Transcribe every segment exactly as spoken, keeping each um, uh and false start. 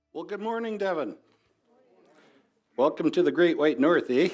Well, good morning, Devon. Welcome to the Great White North, eh?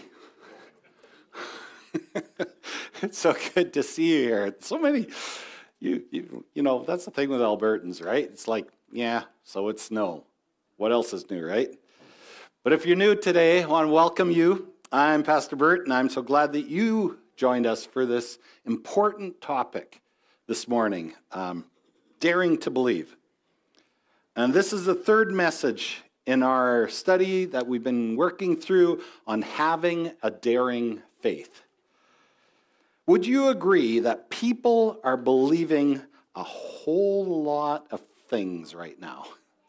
It's so good to see you here. So many, you, you, you know, that's the thing with Albertans, right? It's like, yeah, so it's snow. What else is new, right? But if you're new today, I want to welcome you. I'm Pastor Bert, and I'm so glad that you joined us for this important topic this morning, um, daring to believe. And this is the third message in our study that we've been working through on having a daring faith. Would you agree that people are believing a whole lot of things right now?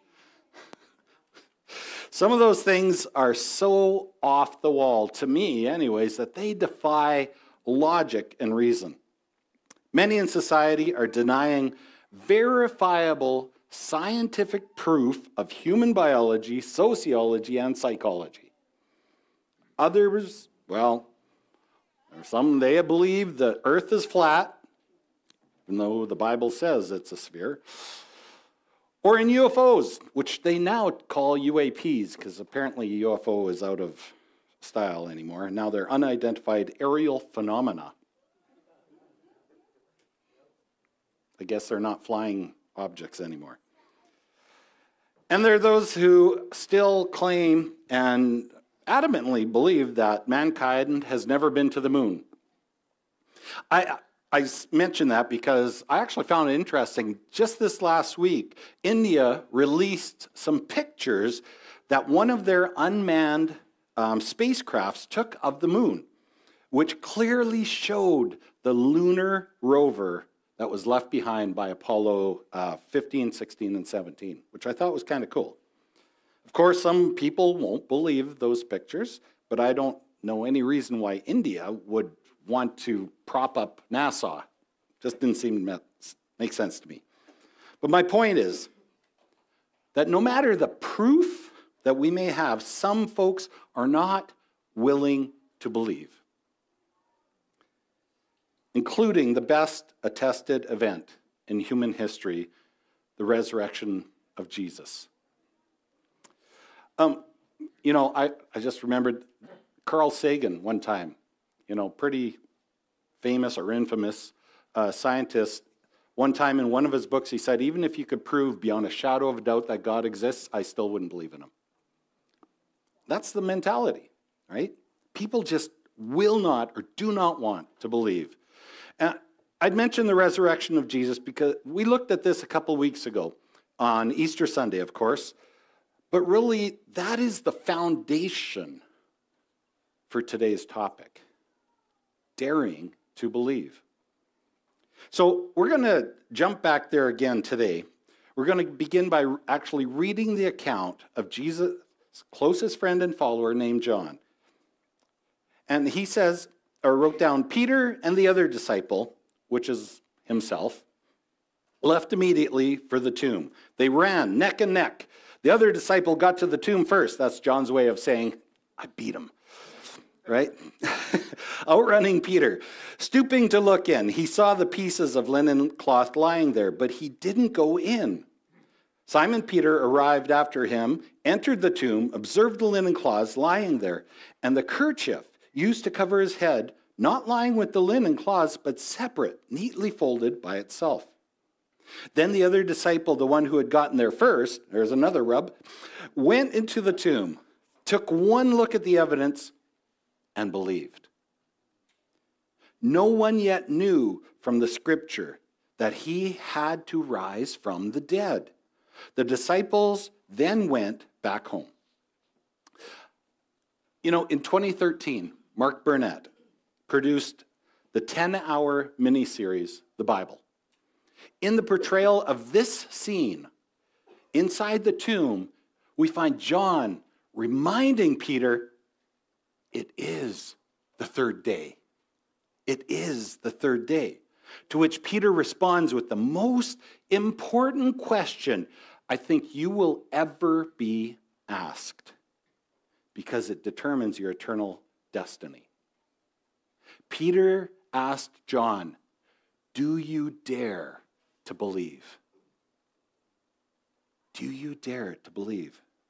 Some of those things are so off the wall, to me anyways, that they defy logic and reason. Many in society are denying verifiable scientific proof of human biology, sociology, and psychology. Others, well, some they believe the earth is flat, even though the Bible says it's a sphere, or in U F Os, which they now call U A Ps, because apparently U F O is out of style anymore. Now they're unidentified aerial phenomena. I guess they're not flying objects anymore. And there are those who still claim and adamantly believe that mankind has never been to the moon. I, I mention that because I actually found it interesting. Just this last week, India released some pictures that one of their unmanned um, spacecrafts took of the moon, which clearly showed the lunar rover that was left behind by Apollo uh, fifteen, sixteen, and seventeen, which I thought was kind of cool. Of course, some people won't believe those pictures, but I don't know any reason why India would want to prop up NASA. Just didn't seem to make sense to me. But my point is that no matter the proof that we may have, some folks are not willing to believe, including the best attested event in human history, the resurrection of Jesus. Um, you know, I, I just remembered Carl Sagan one time, you know, pretty famous or infamous uh, scientist. One time in one of his books, he said, even if you could prove beyond a shadow of a doubt that God exists, I still wouldn't believe in him. That's the mentality, right? People just will not or do not want to believe. And I'd mentioned the resurrection of Jesus because we looked at this a couple weeks ago on Easter Sunday, of course. But really, that is the foundation for today's topic, daring to believe. So we're going to jump back there again today. We're going to begin by actually reading the account of Jesus' closest friend and follower named John. And he says, or wrote down, Peter and the other disciple, which is himself, left immediately for the tomb. They ran neck and neck. The other disciple got to the tomb first. That's John's way of saying, I beat him, right? Outrunning Peter. Stooping to look in, he saw the pieces of linen cloth lying there, but he didn't go in. Simon Peter arrived after him, entered the tomb, observed the linen cloths lying there, and the kerchief used to cover his head, not lying with the linen cloths, but separate, neatly folded by itself. Then the other disciple, the one who had gotten there first, there's another rub, went into the tomb, took one look at the evidence, and believed. No one yet knew from the scripture that he had to rise from the dead. The disciples then went back home. You know, in twenty thirteen, Mark Burnett produced the ten-hour miniseries, The Bible. In the portrayal of this scene, inside the tomb, we find John reminding Peter, it is the third day. It is the third day. To which Peter responds with the most important question I think you will ever be asked, because it determines your eternal destiny. Peter asked John, do you dare to believe? Do you dare to believe?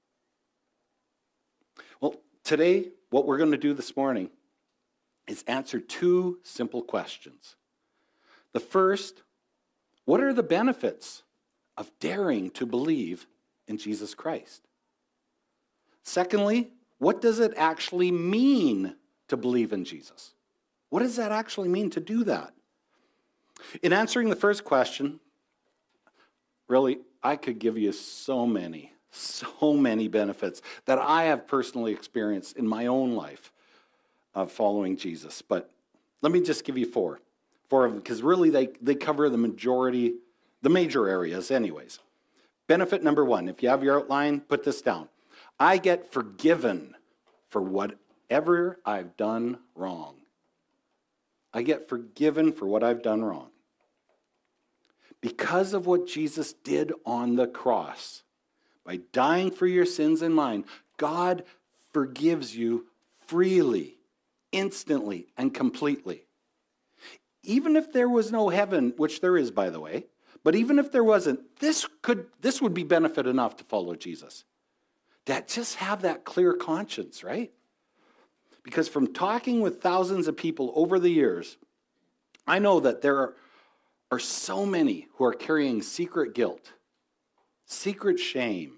Well, today, what we're going to do this morning is answer two simple questions. The first, what are the benefits of daring to believe in Jesus Christ? Secondly, what does it actually mean to believe in Jesus? What does that actually mean to do that? In answering the first question, really, I could give you so many, so many benefits that I have personally experienced in my own life of following Jesus. But let me just give you four. Four of them, because really they, they cover the majority, the major areas anyways. Benefit number one, if you have your outline, put this down. I get forgiven for whatever I've done wrong. I get forgiven for what I've done wrong. Because of what Jesus did on the cross, by dying for your sins and mine, God forgives you freely, instantly, and completely. Even if there was no heaven, which there is, by the way, but even if there wasn't, this could this would be benefit enough to follow Jesus. That just have that clear conscience, right? Because from talking with thousands of people over the years, I know that there are, are so many who are carrying secret guilt, secret shame.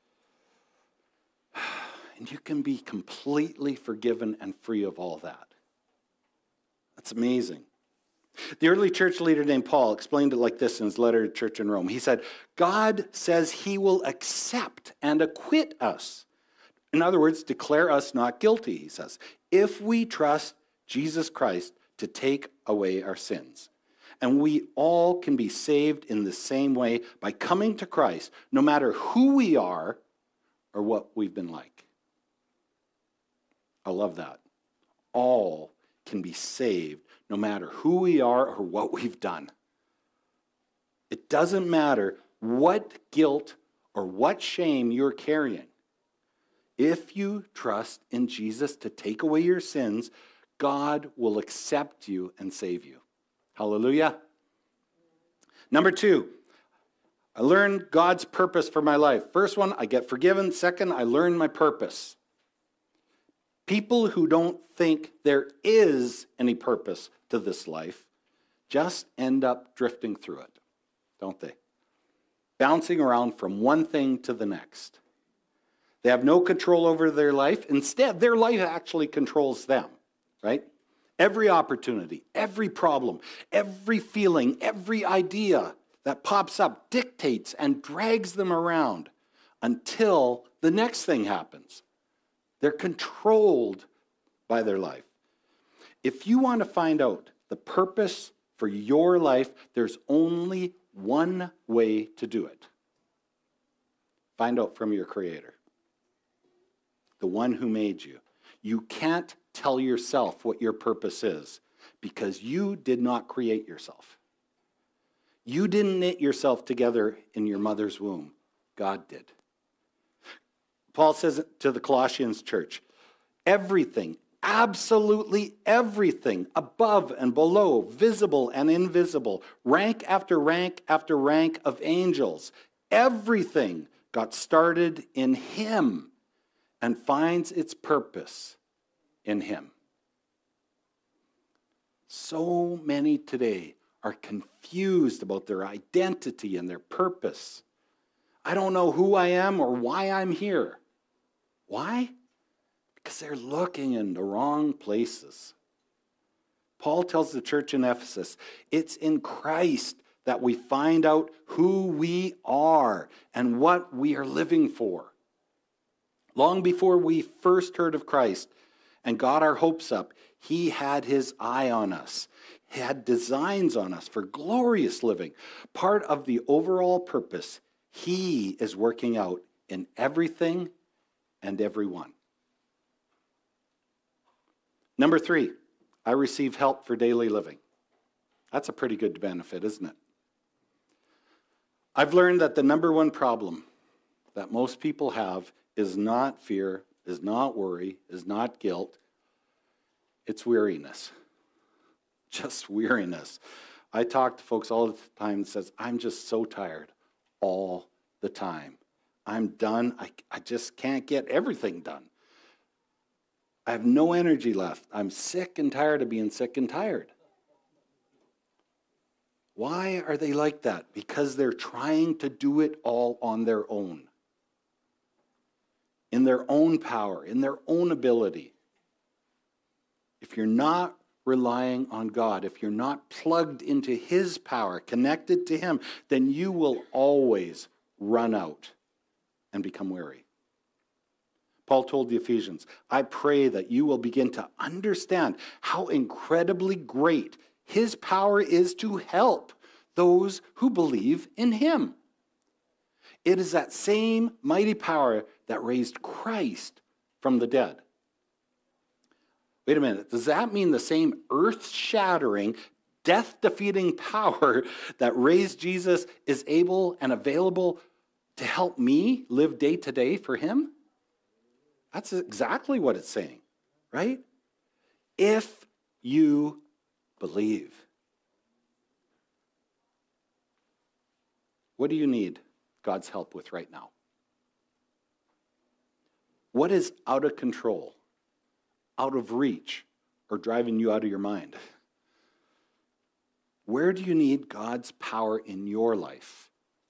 And you can be completely forgiven and free of all that. That's amazing. The early church leader named Paul explained it like this in his letter to church in Rome. He said, God says he will accept and acquit us. In other words, declare us not guilty, he says, if we trust Jesus Christ to take away our sins. And we all can be saved in the same way by coming to Christ, no matter who we are or what we've been like. I love that. All can be saved no matter who we are or what we've done. It doesn't matter what guilt or what shame you're carrying. If you trust in Jesus to take away your sins, God will accept you and save you. Hallelujah. Number two, I learned God's purpose for my life. First one, I get forgiven. Second, I learn my purpose. People who don't think there is any purpose to this life just end up drifting through it, don't they? Bouncing around from one thing to the next. They have no control over their life. Instead, their life actually controls them, right? Every opportunity, every problem, every feeling, every idea that pops up dictates and drags them around until the next thing happens. They're controlled by their life. If you want to find out the purpose for your life, there's only one way to do it. Find out from your Creator, the one who made you. You can't tell yourself what your purpose is because you did not create yourself. You didn't knit yourself together in your mother's womb. God did. Paul says to the Colossians church, everything, absolutely everything, above and below, visible and invisible, rank after rank after rank of angels, everything got started in Him and finds its purpose in Him. So many today are confused about their identity and their purpose. I don't know who I am or why I'm here. Why? Because they're looking in the wrong places. Paul tells the church in Ephesus, it's in Christ that we find out who we are and what we are living for. Long before we first heard of Christ and got our hopes up, He had His eye on us. He had designs on us for glorious living. Part of the overall purpose He is working out in everything and everyone. Number three, I receive help for daily living. That's a pretty good benefit, isn't it? I've learned that the number one problem that most people have is not fear, is not worry, is not guilt. It's weariness. Just weariness. I talk to folks all the time and says, I'm just so tired all the time. I'm done. I, I just can't get everything done. I have no energy left. I'm sick and tired of being sick and tired. Why are they like that? Because they're trying to do it all on their own. In their own power, in their own ability. If you're not relying on God, if you're not plugged into His power, connected to Him, then you will always run out and become weary. Paul told the Ephesians, I pray that you will begin to understand how incredibly great His power is to help those who believe in Him. It is that same mighty power that raised Christ from the dead. Wait a minute, does that mean the same earth-shattering, death-defeating power that raised Jesus is able and available to help me live day to day for Him? That's exactly what it's saying, right? If you believe. What do you need God's help with right now? What is out of control, out of reach, or driving you out of your mind? Where do you need God's power in your life?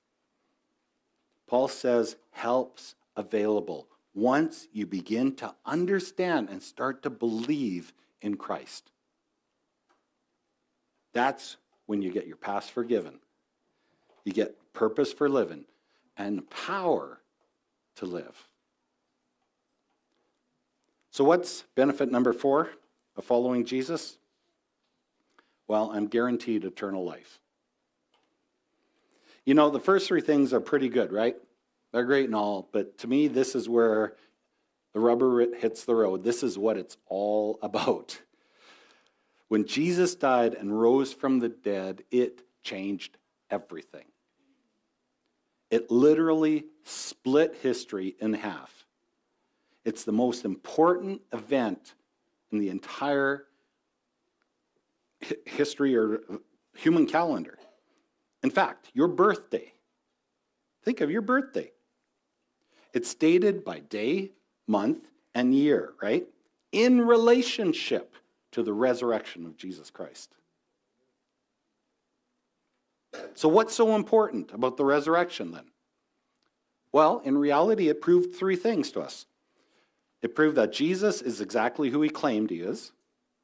Paul says, help's available once you begin to understand and start to believe in Christ. That's when you get your past forgiven. You get purpose for living and power to live. So what's benefit number four of following Jesus? Well, I'm guaranteed eternal life. You know, the first three things are pretty good, right? They're great and all, but to me, this is where the rubber hits the road. This is what it's all about. When Jesus died and rose from the dead, it changed everything. It literally split history in half. It's the most important event in the entire history or human calendar. In fact, your birthday. Think of your birthday. It's dated by day, month, and year, right? In relationship to the resurrection of Jesus Christ. So what's so important about the resurrection then? Well, in reality, it proved three things to us. It proved that Jesus is exactly who He claimed He is.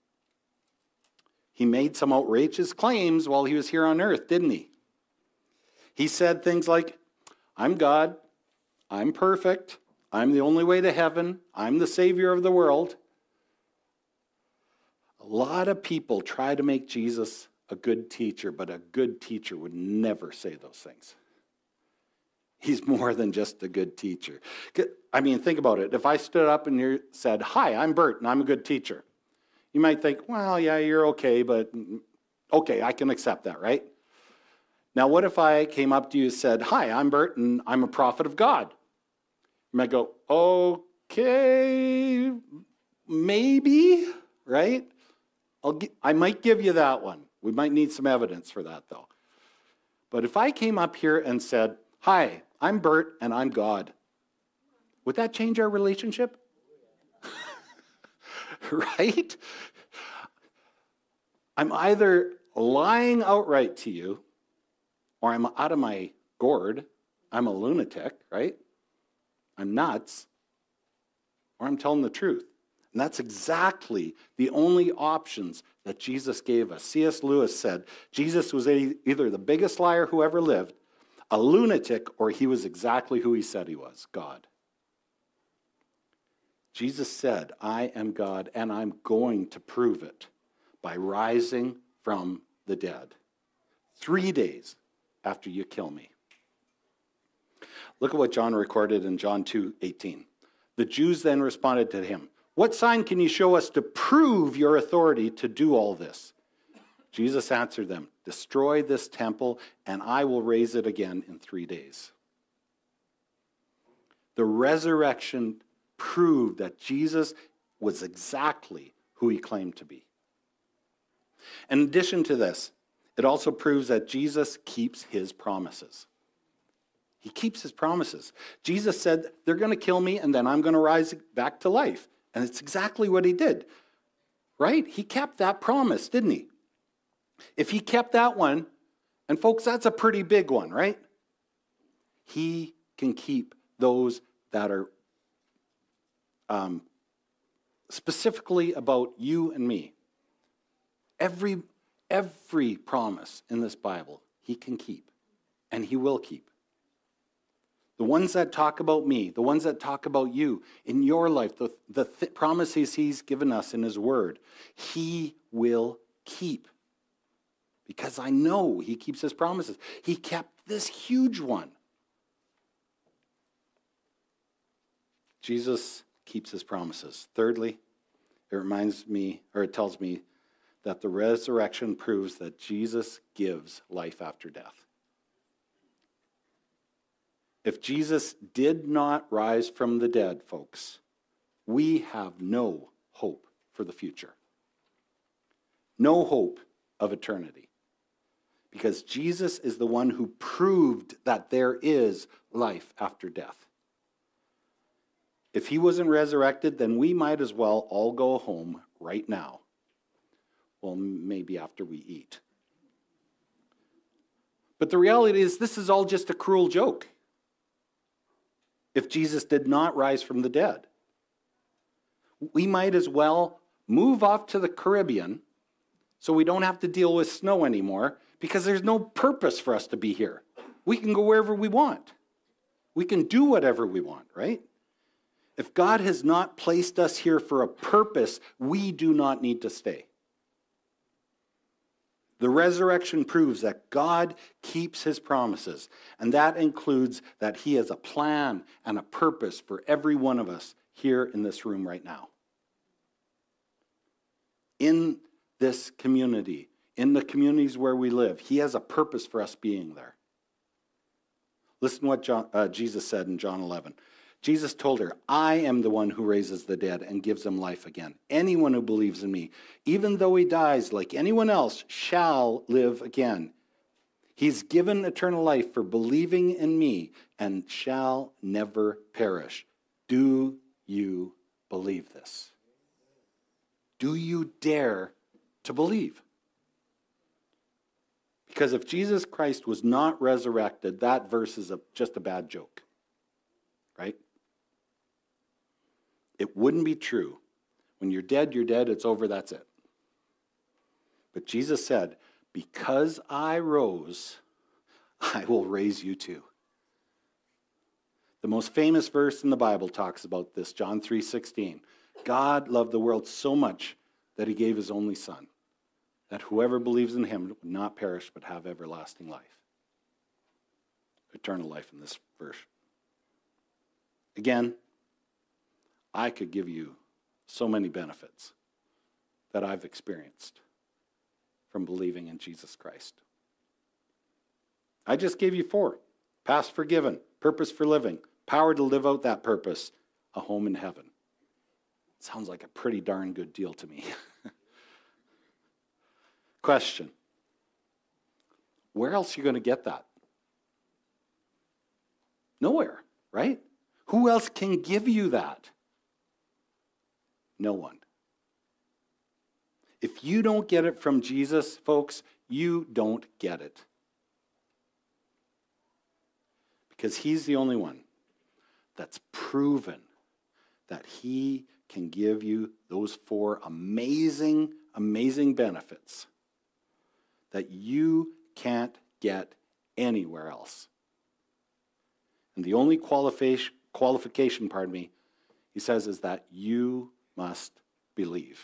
He made some outrageous claims while He was here on earth, didn't He? He said things like, I'm God, I'm perfect, I'm the only way to heaven, I'm the Savior of the world. A lot of people try to make Jesus a good teacher, but a good teacher would never say those things. He's more than just a good teacher. I mean, think about it. If I stood up and you said, hi, I'm Bert, and I'm a good teacher, you might think, well, yeah, you're okay, but okay, I can accept that, right? Now, what if I came up to you and said, hi, I'm Bert, and I'm a prophet of God? You might go, okay, maybe, right? I'll gi- I might give you that one. We might need some evidence for that, though. But if I came up here and said, hi, I'm Bert, and I'm God, would that change our relationship? Right? I'm either lying outright to you, or I'm out of my gourd, I'm a lunatic, right? I'm nuts, or I'm telling the truth. And that's exactly the only options that Jesus gave us. C S Lewis said, Jesus was a, either the biggest liar who ever lived, a lunatic, or he was exactly who he said he was, God. Jesus said, I am God, and I'm going to prove it by rising from the dead. Three days after you kill me. Look at what John recorded in John two eighteen. The Jews then responded to him, what sign can you show us to prove your authority to do all this? Jesus answered them, destroy this temple, and I will raise it again in three days. The resurrection proved that Jesus was exactly who he claimed to be. In addition to this, it also proves that Jesus keeps his promises. He keeps his promises. Jesus said, they're going to kill me, and then I'm going to rise back to life. And it's exactly what he did, right? He kept that promise, didn't he? If he kept that one, and folks, that's a pretty big one, right? He can keep those that are um, specifically about you and me. Every, every promise in this Bible, he can keep, and he will keep. The ones that talk about me, the ones that talk about you in your life, the, the th- promises he's given us in his word, he will keep. Because I know he keeps his promises. He kept this huge one. Jesus keeps his promises. Thirdly, it reminds me, or it tells me, that the resurrection proves that Jesus gives life after death. If Jesus did not rise from the dead, folks, we have no hope for the future. No hope of eternity. Because Jesus is the one who proved that there is life after death. If he wasn't resurrected, then we might as well all go home right now. Well, maybe after we eat. But the reality is, this is all just a cruel joke. If Jesus did not rise from the dead, we might as well move off to the Caribbean so we don't have to deal with snow anymore, because there's no purpose for us to be here. We can go wherever we want. We can do whatever we want, right? If God has not placed us here for a purpose, we do not need to stay. The resurrection proves that God keeps his promises, and that includes that he has a plan and a purpose for every one of us here in this room right now. In this community, in the communities where we live, he has a purpose for us being there. Listen to what John, uh, Jesus said in John eleven. Jesus told her, I am the one who raises the dead and gives them life again. Anyone who believes in me, even though he dies like anyone else, shall live again. He's given eternal life for believing in me and shall never perish. Do you believe this? Do you dare to believe? Because if Jesus Christ was not resurrected, that verse is a, just a bad joke, right? It wouldn't be true. When you're dead, you're dead, it's over, that's it. But Jesus said, because I rose, I will raise you too. The most famous verse in the Bible talks about this, John three sixteen. God loved the world so much that he gave his only son, that whoever believes in him would not perish but have everlasting life. Eternal life in this verse. Again, I could give you so many benefits that I've experienced from believing in Jesus Christ. I just gave you four. Past forgiven, purpose for living, power to live out that purpose, a home in heaven. Sounds like a pretty darn good deal to me. Question. Where else are you going to get that? Nowhere, right? Who else can give you that? No one. If you don't get it from Jesus, folks, you don't get it. Because he's the only one that's proven that he can give you those four amazing, amazing benefits that you can't get anywhere else. And the only qualification, qualification, pardon me, he says is that you must believe.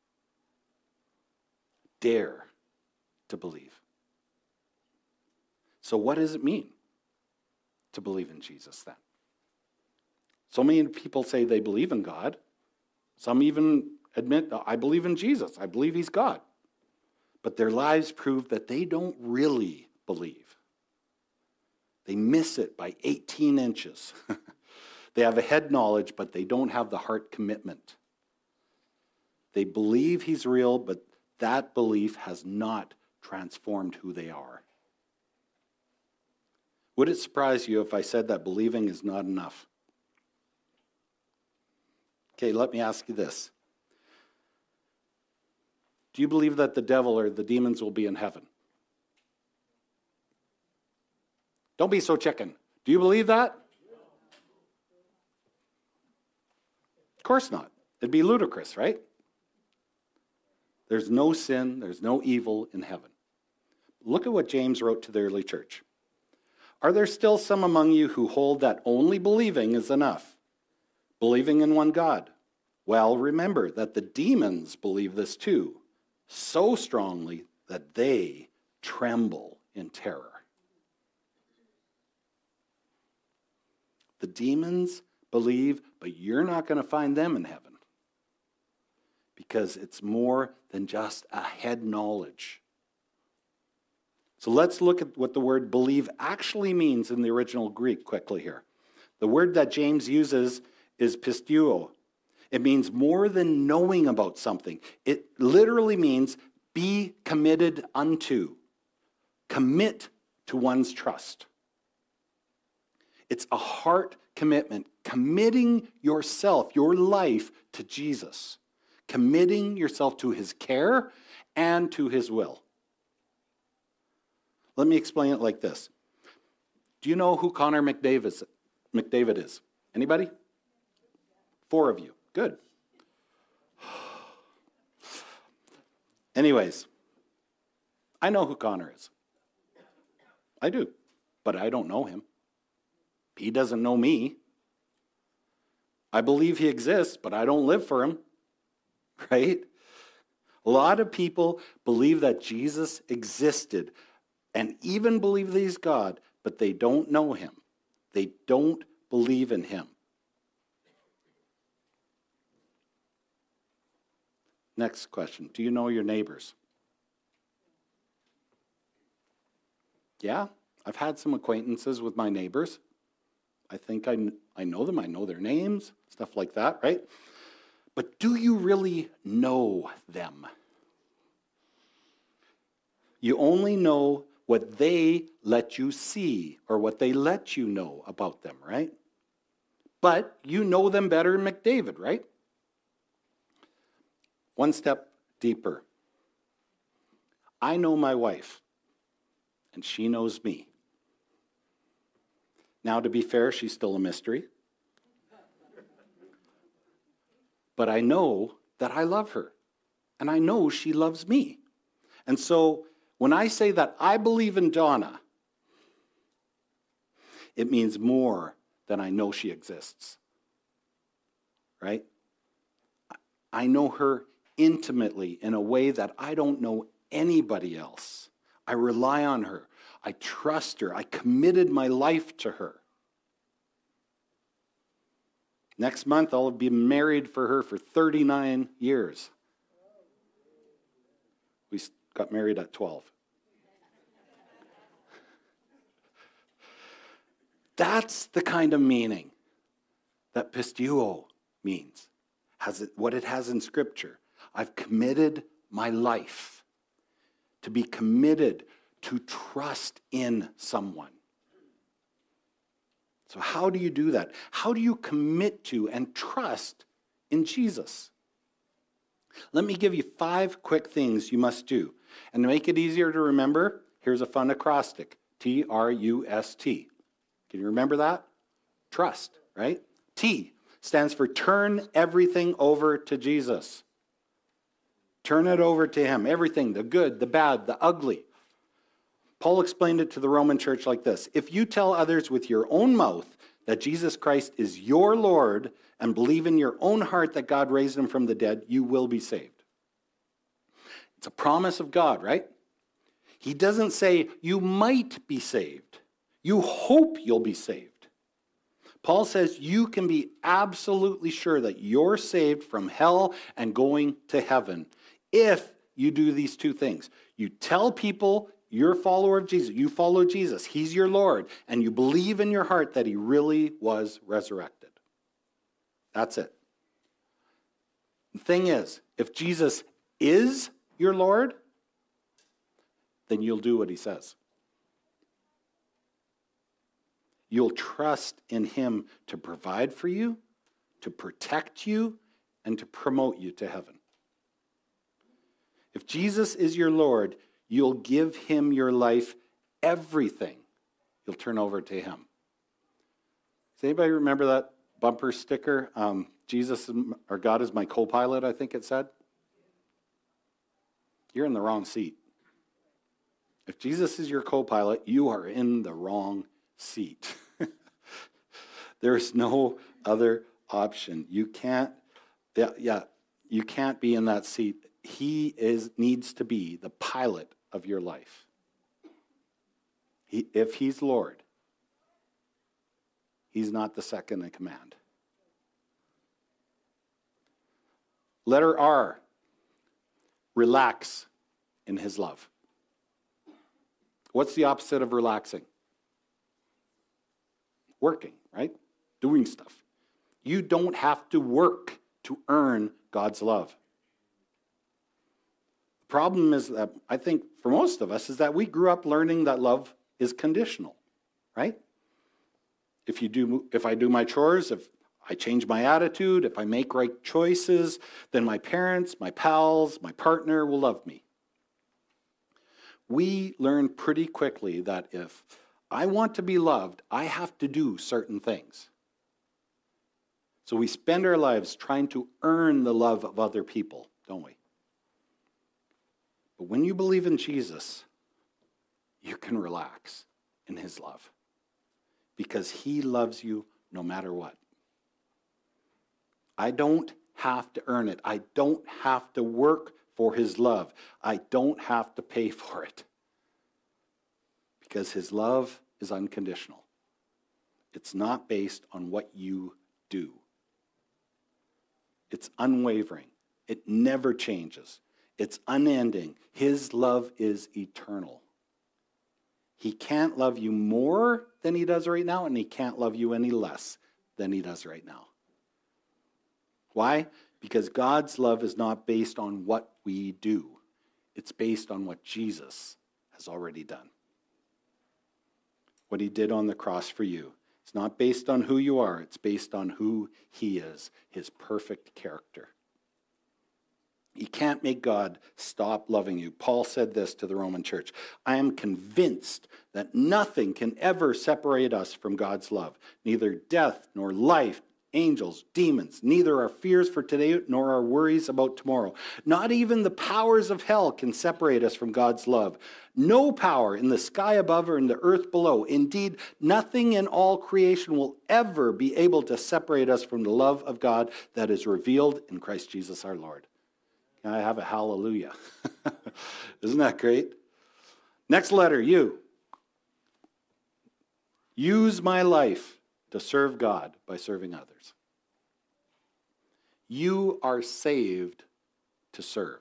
Dare to believe. So what does it mean to believe in Jesus then? So many people say they believe in God. Some even admit, I believe in Jesus. I believe he's God. But their lives prove that they don't really believe. They miss it by eighteen inches. They have a head knowledge, but they don't have the heart commitment. They believe he's real, but that belief has not transformed who they are. Would it surprise you if I said that believing is not enough? Okay, let me ask you this. Do you believe that the devil or the demons will be in heaven? Don't be so chicken. Do you believe that? Of course not. It'd be ludicrous, right? There's no sin, there's no evil in heaven. Look at what James wrote to the early church. Are there still some among you who hold that only believing is enough? Believing in one God? Well, remember that the demons believe this too, so strongly that they tremble in terror. The demons believe, but you're not going to find them in heaven because it's more than just a head knowledge. So let's look at what the word believe actually means in the original Greek quickly here. The word that James uses is pisteuo. It means more than knowing about something. It literally means be committed unto. Commit to one's trust. It's a heart commitment, committing yourself, your life to Jesus, committing yourself to his care and to his will. Let me explain it like this. Do you know who Connor McDavid is? McDavid is? Anybody? Four of you. Good. Anyways, I know who Connor is. I do, but I don't know him. He doesn't know me. I believe he exists, but I don't live for him, right? A lot of people believe that Jesus existed and even believe that he's God, but they don't know him. They don't believe in him. Next question. Do you know your neighbors? Yeah, I've had some acquaintances with my neighbors. I think I, I know them. I know their names, stuff like that, right? But do you really know them? You only know what they let you see or what they let you know about them, right? But you know them better than McDavid, right? One step deeper. I know my wife, and she knows me. Now, to be fair, she's still a mystery. But I know that I love her, and I know she loves me. And so when I say that I believe in Donna, it means more than I know she exists, right? I know her intimately in a way that I don't know anybody else. I rely on her. I trust her. I committed my life to her. Next month, I'll be married for her for thirty-nine years. We got married at twelve. That's the kind of meaning that pisteuo means, has it, what it has in Scripture. I've committed my life to be committed to trust in someone. So how do you do that? How do you commit to and trust in Jesus? Let me give you five quick things you must do. And to make it easier to remember, here's a fun acrostic. T R U S T. Can you remember that? Trust, right? T stands for turn everything over to Jesus. Turn it over to him. Everything, the good, the bad, the ugly. Paul explained it to the Roman church like this. If you tell others with your own mouth that Jesus Christ is your Lord and believe in your own heart that God raised him from the dead, you will be saved. It's a promise of God, right? He doesn't say you might be saved. You hope you'll be saved. Paul says you can be absolutely sure that you're saved from hell and going to heaven if you do these two things. You tell people you're a follower of Jesus. You follow Jesus. He's your Lord. And you believe in your heart that he really was resurrected. That's it. The thing is, if Jesus is your Lord, then you'll do what he says. You'll trust in him to provide for you, to protect you, and to promote you to heaven. If Jesus is your Lord, you'll give him your life, everything. You'll turn over to him. Does anybody remember that bumper sticker? Um, Jesus or God is my co-pilot, I think it said. You're in the wrong seat. If Jesus is your co-pilot, you are in the wrong seat. There's no other option. You can't, yeah, yeah, you can't be in that seat. He is needs to be the pilot of your life. He, if he's Lord, he's not the second in command. Letter R, relax in his love. What's the opposite of relaxing? Working, right? Doing stuff. You don't have to work to earn God's love. The problem is that, I think for most of us, is that we grew up learning that love is conditional, right? If you do, if I do my chores, if I change my attitude, if I make right choices, then my parents, my pals, my partner will love me. We learn pretty quickly that if I want to be loved, I have to do certain things. So we spend our lives trying to earn the love of other people, don't we? But when you believe in Jesus, you can relax in his love because he loves you no matter what. I don't have to earn it. I don't have to work for his love. I don't have to pay for it because his love is unconditional. It's not based on what you do. It's unwavering. It never changes. It's unending. His love is eternal. He can't love you more than he does right now, and he can't love you any less than he does right now. Why? Because God's love is not based on what we do. It's based on what Jesus has already done. What he did on the cross for you. It's not based on who you are. It's based on who he is, his perfect character. You can't make God stop loving you. Paul said this to the Roman church. I am convinced that nothing can ever separate us from God's love. Neither death nor life, angels, demons, neither our fears for today nor our worries about tomorrow. Not even the powers of hell can separate us from God's love. No power in the sky above or in the earth below. Indeed, nothing in all creation will ever be able to separate us from the love of God that is revealed in Christ Jesus our Lord. Can I have a hallelujah? Isn't that great? Next letter, U. Use my life to serve God by serving others. You are saved to serve.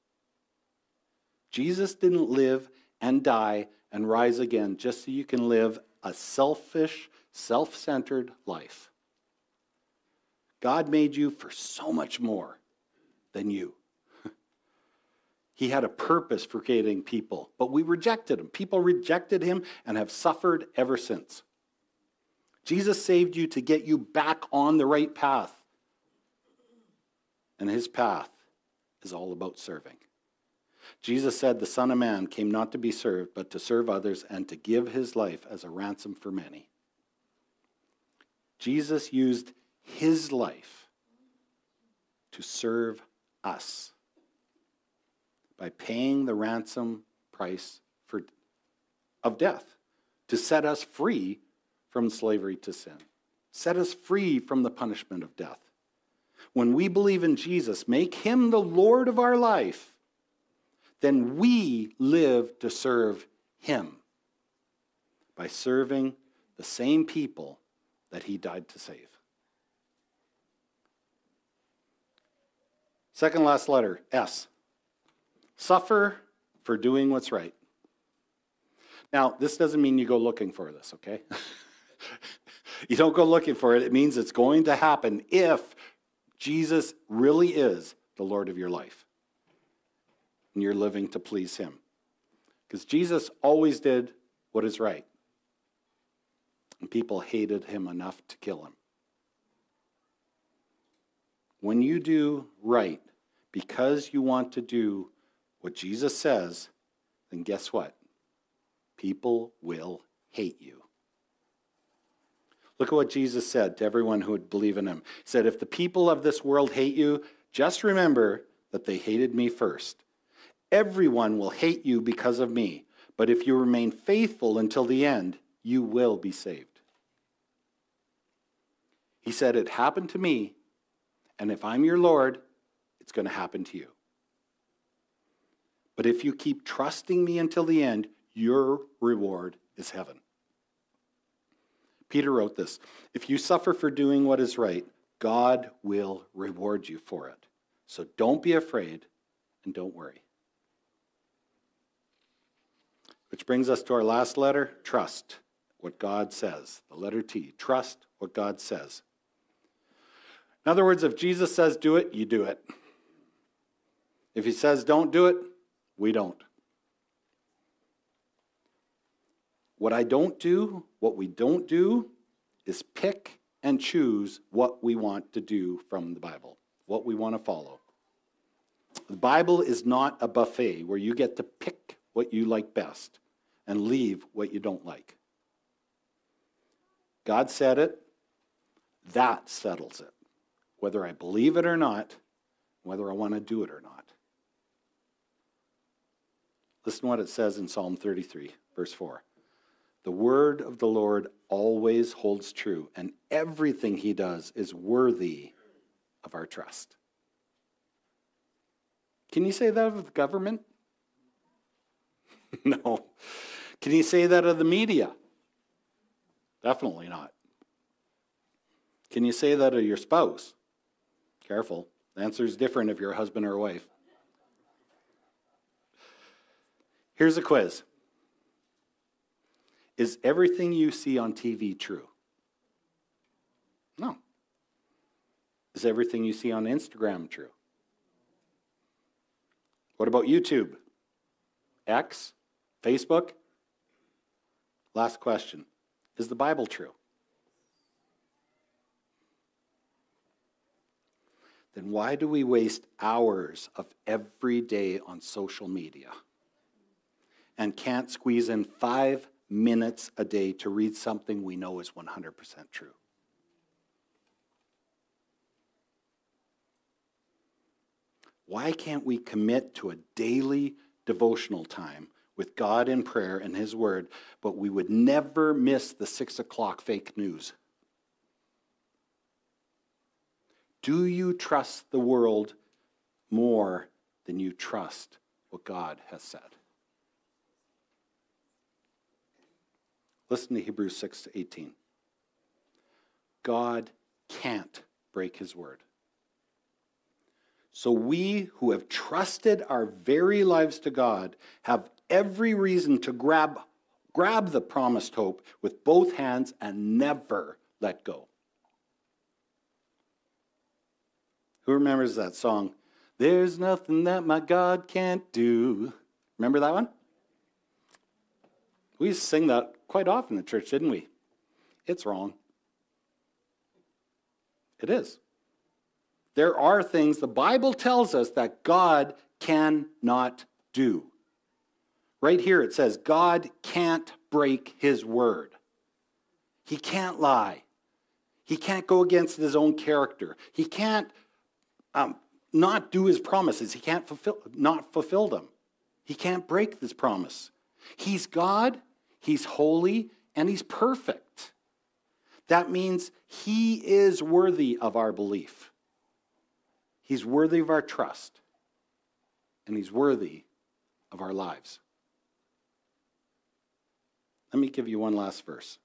Jesus didn't live and die and rise again just so you can live a selfish, self-centered life. God made you for so much more than you. He had a purpose for creating people, but we rejected him. People rejected him and have suffered ever since. Jesus saved you to get you back on the right path. And his path is all about serving. Jesus said the Son of Man came not to be served, but to serve others and to give his life as a ransom for many. Jesus used his life to serve us by paying the ransom price for, of death, to set us free from slavery to sin, set us free from the punishment of death. When we believe in Jesus, make him the Lord of our life, then we live to serve him by serving the same people that he died to save. Second last letter, S. Suffer for doing what's right. Now, this doesn't mean you go looking for this, okay? You don't go looking for it. It means it's going to happen if Jesus really is the Lord of your life and you're living to please him. Because Jesus always did what is right. And people hated him enough to kill him. when you do right because you want to do what Jesus says, then guess what? People will hate you. Look at what Jesus said to everyone who would believe in him. He said, if the people of this world hate you, just remember that they hated me first. Everyone will hate you because of me, but if you remain faithful until the end, you will be saved. He said, it happened to me, and if I'm your Lord, it's going to happen to you. But if you keep trusting me until the end, your reward is heaven. Peter wrote this, if you suffer for doing what is right, God will reward you for it. So don't be afraid and don't worry. Which brings us to our last letter, trust what God says. The letter T, trust what God says. In other words, if Jesus says do it, you do it. If he says don't do it, we don't. What I don't do, what we don't do, is pick and choose what we want to do from the Bible, what we want to follow. The Bible is not a buffet where you get to pick what you like best and leave what you don't like. God said it, that settles it. Whether I believe it or not, whether I want to do it or not. Listen to what it says in Psalm thirty-three, verse four. The word of the Lord always holds true, and everything he does is worthy of our trust. Can you say that of the government? No. Can you say that of the media? Definitely not. Can you say that of your spouse? Careful. The answer is different if you're a husband or a wife. Here's a quiz. Is everything you see on T V true? No. Is everything you see on Instagram true? What about YouTube? X? Facebook? Last question. Is the Bible true? Then why do we waste hours of every day on social media and can't squeeze in five minutes a day to read something we know is one hundred percent true? Why can't we commit to a daily devotional time with God in prayer and his word, but we would never miss the six o'clock fake news? Do you trust the world more than you trust what God has said? Listen to Hebrews six to eighteen. God can't break his word. So we who have trusted our very lives to God have every reason to grab, grab the promised hope with both hands and never let go. Who remembers that song? There's nothing that my God can't do. Remember that one? We used to sing that quite often in the church, didn't we? It's wrong. It is. There are things the Bible tells us that God cannot do. Right here it says God can't break his word. He can't lie. He can't go against his own character. He can't um, not do his promises. He can't fulfill, not fulfill them. He can't break this promise. He's God, he's holy, and he's perfect. That means he is worthy of our belief. He's worthy of our trust. And he's worthy of our lives. Let me give you one last verse.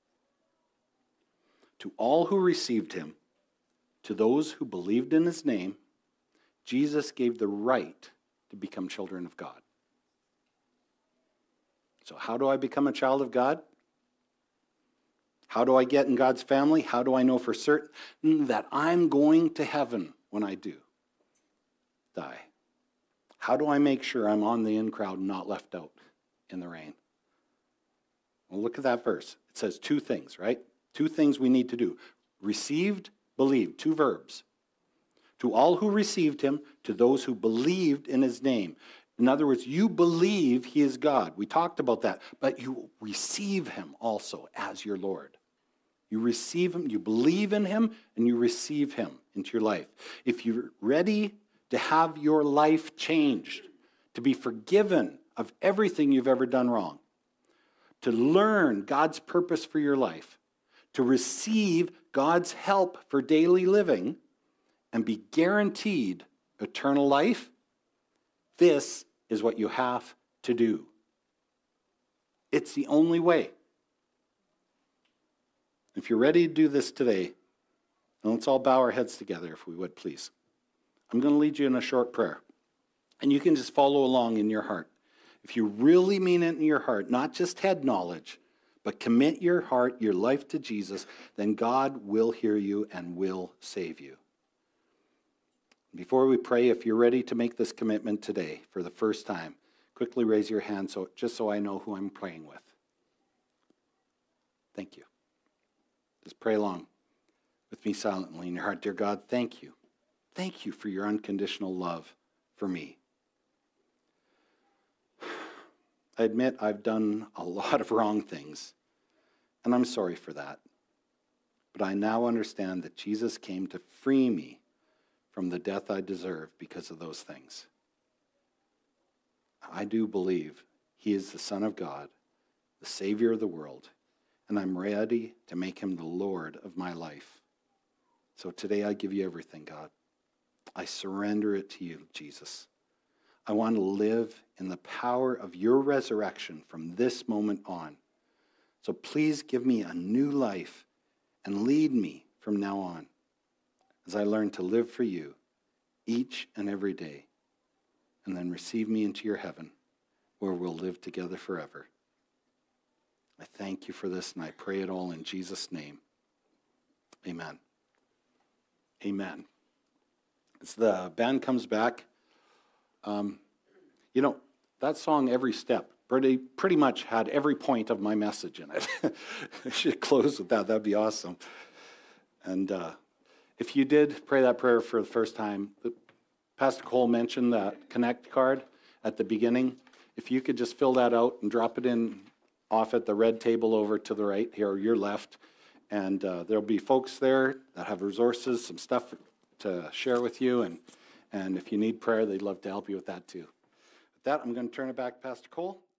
To all who received him, to those who believed in his name, Jesus gave the right to become children of God. So how do I become a child of God? How do I get in God's family? How do I know for certain that I'm going to heaven when I do die? How do I make sure I'm on the in crowd and not left out in the rain? Well, look at that verse. It says two things, right? Two things we need to do. Received, believed, two verbs. To all who received him, to those who believed in his name. In other words, you believe he is God. We talked about that. But you receive him also as your Lord. You receive him, you believe in him, and you receive him into your life. If you're ready to have your life changed, to be forgiven of everything you've ever done wrong, to learn God's purpose for your life, to receive God's help for daily living, and be guaranteed eternal life, this is what you have to do. It's the only way. If you're ready to do this today, let's all bow our heads together if we would, please. I'm going to lead you in a short prayer, and you can just follow along in your heart. If you really mean it in your heart, not just head knowledge, but commit your heart, your life to Jesus, then God will hear you and will save you. Before we pray, if you're ready to make this commitment today for the first time, quickly raise your hand so, just so I know who I'm praying with. Thank you. Just pray along with me silently in your heart. Dear God, thank you. Thank you for your unconditional love for me. I admit I've done a lot of wrong things, and I'm sorry for that. But I now understand that Jesus came to free me from the death I deserve because of those things. I do believe he is the Son of God, the Savior of the world, and I'm ready to make him the Lord of my life. So today I give you everything, God. I surrender it to you, Jesus. I want to live in the power of your resurrection from this moment on. So please give me a new life and lead me from now on as I learn to live for you each and every day, and then receive me into your heaven where we'll live together forever. I thank you for this, and I pray it all in Jesus' name. Amen. Amen. As the band comes back, um, you know, that song, Every Step, pretty, pretty much had every point of my message in it. I should close with that. That'd be awesome. And uh, if you did pray that prayer for the first time, Pastor Cole mentioned that Connect card at the beginning. If you could just fill that out and drop it in off at the red table over to the right here, or your left, and uh, there'll be folks there that have resources, some stuff to share with you, and, and if you need prayer, they'd love to help you with that too. With that, I'm going to turn it back to Pastor Cole.